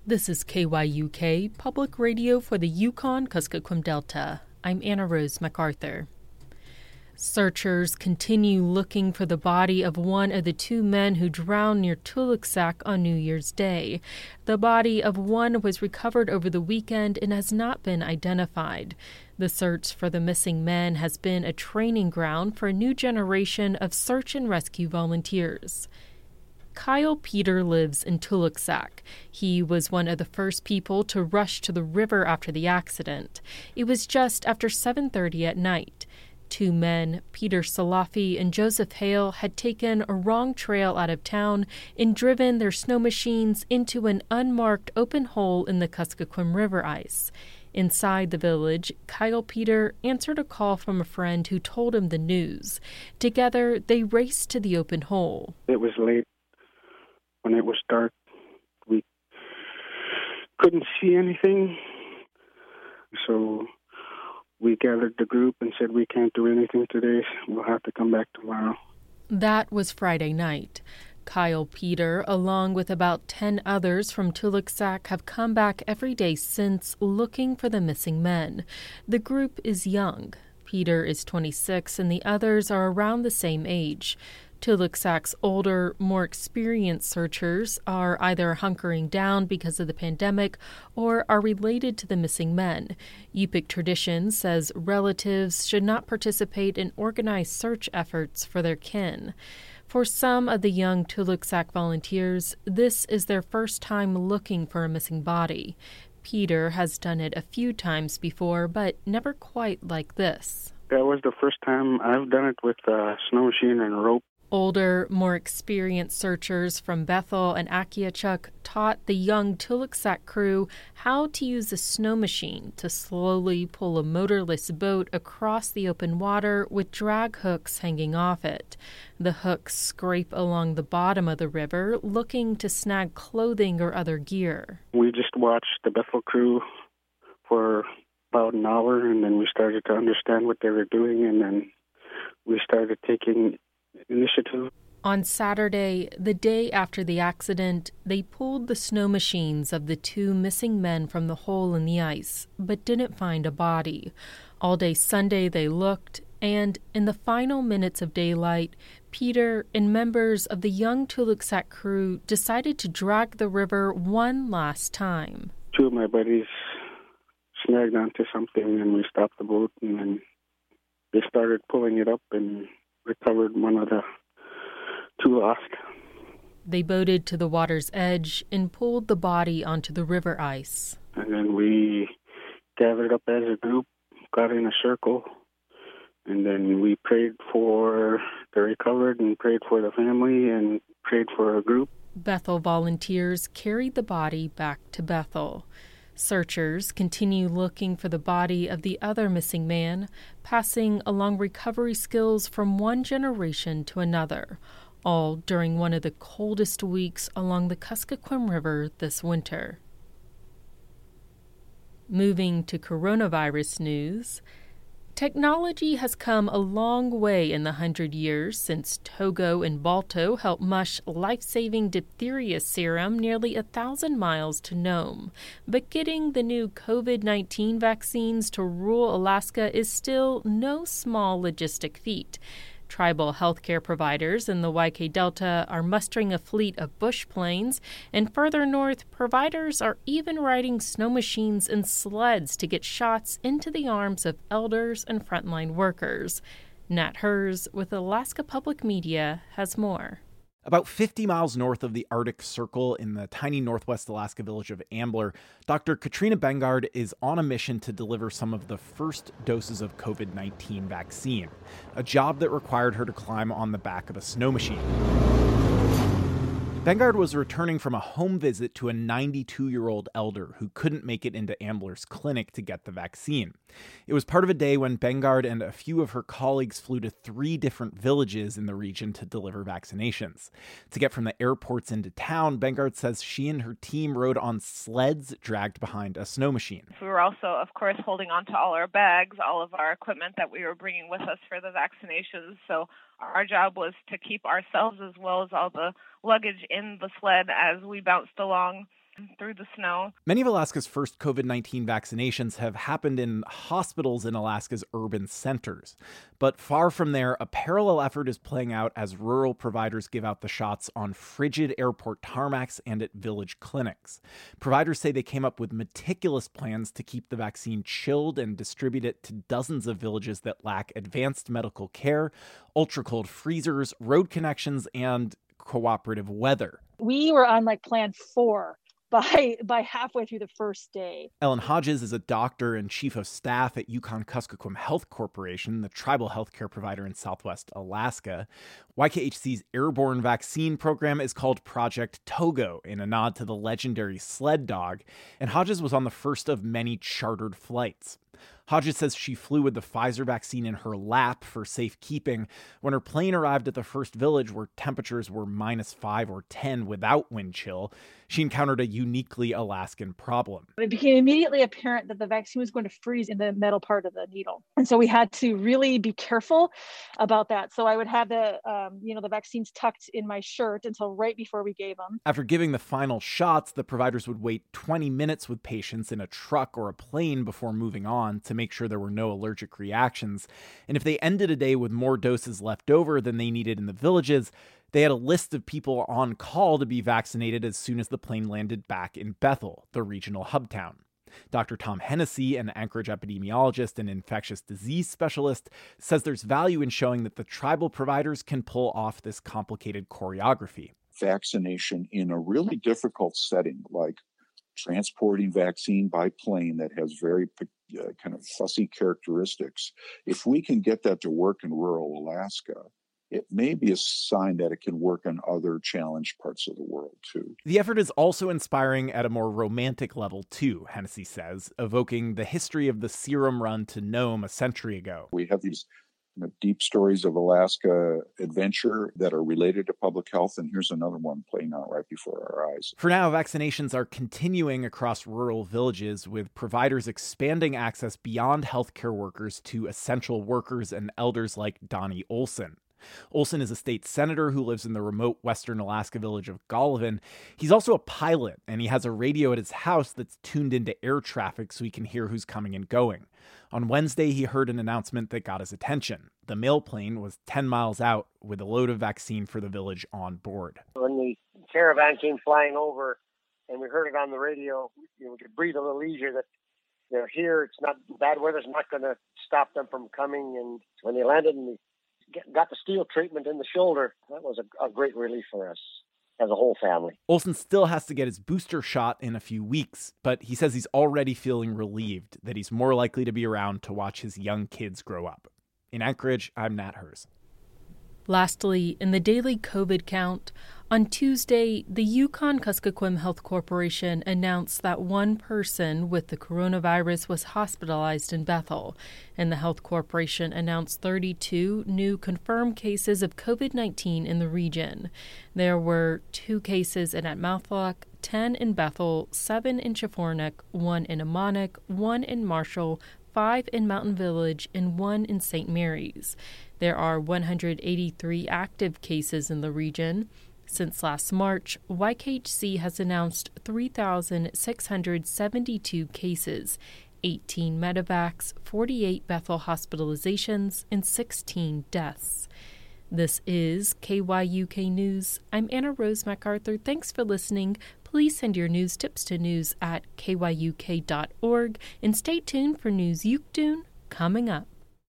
This is KYUK, Public Radio for the Yukon-Kuskokwim Delta. I'm Anna Rose MacArthur. Searchers continue looking for the body of one of the two men who drowned near Tuluksak on New Year's Day. The body of one was recovered over the weekend and has not been identified. The search for the missing men has been a training ground for a new generation of search and rescue volunteers. Kyle Peter lives in Tuluksak. He was one of the first people to rush to the river after the accident. It was just after 7:30 at night. Two men, Peter Salafi and Joseph Hale, had taken a wrong trail out of town and driven their snow machines into an unmarked open hole in the Kuskokwim River ice. Inside the village, Kyle Peter answered a call from a friend who told him the news. Together, they raced to the open hole. It was late. When it was dark, we couldn't see anything. So we gathered the group and said, we can't do anything today. We'll have to come back tomorrow. That was Friday night. Kyle Peter, along with about 10 others from Tuluksak, have come back every day since looking for the missing men. The group is young. Peter is 26 and the others are around the same age. Tuluksak's older, more experienced searchers are either hunkering down because of the pandemic or are related to the missing men. Yupik tradition says relatives should not participate in organized search efforts for their kin. For some of the young Tuluksak volunteers, this is their first time looking for a missing body. Peter has done it a few times before, but never quite like this. That was the first time I've done it with a snow machine and a rope. Older, more experienced searchers from Bethel and Akiachuk taught the young Tuluksak crew how to use a snow machine to slowly pull a motorless boat across the open water with drag hooks hanging off it. The hooks scrape along the bottom of the river, looking to snag clothing or other gear. We just watched the Bethel crew for about an hour, and then we started to understand what they were doing, and then we started taking initiative. On Saturday, the day after the accident, they pulled the snow machines of the two missing men from the hole in the ice, but didn't find a body. All day Sunday they looked, and in the final minutes of daylight, Peter and members of the young Tuluksak crew decided to drag the river one last time. Two of my buddies snagged onto something, and we stopped the boat, and then they started pulling it up and recovered one of the two lost. They boated to the water's edge and pulled the body onto the river ice. And then we gathered up as a group, got in a circle, and then we prayed for the recovered and prayed for the family and prayed for a group. Bethel volunteers carried the body back to Bethel. Searchers continue looking for the body of the other missing man, passing along recovery skills from one generation to another, all during one of the coldest weeks along the Kuskokwim River this winter. Moving to coronavirus news, technology has come a long way in the 100 years since Togo and Balto helped mush life-saving diphtheria serum nearly 1,000 miles to Nome. But getting the new COVID-19 vaccines to rural Alaska is still no small logistic feat. Tribal healthcare providers in the YK Delta are mustering a fleet of bush planes, and further north, providers are even riding snow machines and sleds to get shots into the arms of elders and frontline workers. Nat Hers with Alaska Public Media has more. About 50 miles north of the Arctic Circle in the tiny northwest Alaska village of Ambler, Dr. Katrina Bengard is on a mission to deliver some of the first doses of COVID-19 vaccine, a job that required her to climb on the back of a snow machine. Bengard was returning from a home visit to a 92-year-old elder who couldn't make it into Ambler's clinic to get the vaccine. It was part of a day when Bengard and a few of her colleagues flew to 3 different villages in the region to deliver vaccinations. To get from the airports into town, Bengard says she and her team rode on sleds dragged behind a snow machine. We were also, of course, holding on to all our bags, all of our equipment that we were bringing with us for the vaccinations. So our job was to keep ourselves as well as all the luggage in the sled as we bounced along through the snow. Many of Alaska's first COVID-19 vaccinations have happened in hospitals in Alaska's urban centers. But far from there, a parallel effort is playing out as rural providers give out the shots on frigid airport tarmacs and at village clinics. Providers say they came up with meticulous plans to keep the vaccine chilled and distribute it to dozens of villages that lack advanced medical care, ultra-cold freezers, road connections, and cooperative weather. We were on plan 4 by halfway through the first day. Ellen Hodges is a doctor and chief of staff at Yukon-Kuskokwim Health Corporation, the tribal healthcare provider in Southwest Alaska. YKHC's airborne vaccine program is called Project Togo, in a nod to the legendary sled dog, and Hodges was on the first of many chartered flights. Hodges says she flew with the Pfizer vaccine in her lap for safekeeping. When her plane arrived at the first village where temperatures were -5 or 10 without wind chill, she encountered a uniquely Alaskan problem. It became immediately apparent that the vaccine was going to freeze in the metal part of the needle. And so we had to really be careful about that. So I would have the vaccines tucked in my shirt until right before we gave them. After giving the final shots, the providers would wait 20 minutes with patients in a truck or a plane before moving on to make sure there were no allergic reactions. And if they ended a day with more doses left over than they needed in the villages, they had a list of people on call to be vaccinated as soon as the plane landed back in Bethel, the regional hub town. Dr. Tom Hennessy, an Anchorage epidemiologist and infectious disease specialist, says there's value in showing that the tribal providers can pull off this complicated choreography. Vaccination in a really difficult setting, like transporting vaccine by plane that has very kind of fussy characteristics. If we can get that to work in rural Alaska, it may be a sign that it can work in other challenged parts of the world, too. The effort is also inspiring at a more romantic level, too, Hennessy says, evoking the history of the serum run to Nome a century ago. We have these deep stories of Alaska adventure that are related to public health, and here's another one playing out right before our eyes. For now, vaccinations are continuing across rural villages, with providers expanding access beyond healthcare workers to essential workers and elders like Donnie Olson. Olson is a state senator who lives in the remote western Alaska village of Golovin. He's also a pilot, and he has a radio at his house that's tuned into air traffic so he can hear who's coming and going. On Wednesday, he heard an announcement that got his attention. The mail plane was 10 miles out with a load of vaccine for the village on board. When the caravan came flying over and we heard it on the radio, we could breathe a little easier that they're here. It's not bad weather's not going to stop them from coming. And when they landed and got the steel treatment in the shoulder, that was a great relief for us as a whole family. Olson still has to get his booster shot in a few weeks, but he says he's already feeling relieved that he's more likely to be around to watch his young kids grow up. In Anchorage, I'm Nat Hers. Lastly, in the daily COVID count, on Tuesday, the Yukon-Kuskokwim Health Corporation announced that one person with the coronavirus was hospitalized in Bethel, and the health corporation announced 32 new confirmed cases of COVID-19 in the region. There were 2 cases in Atmalthak, 10 in Bethel, 7 in Chafornik, 1 in Amanek, 1 in Marshall, 5 in Mountain Village, and 1 in St. Mary's. There are 183 active cases in the region. Since last March, YKHC has announced 3,672 cases, 18 medevacs, 48 Bethel hospitalizations, and 16 deaths. This is KYUK News. I'm Anna Rose MacArthur. Thanks for listening. Please send your news tips to news@kyuk.org and stay tuned for News Yukdun coming up.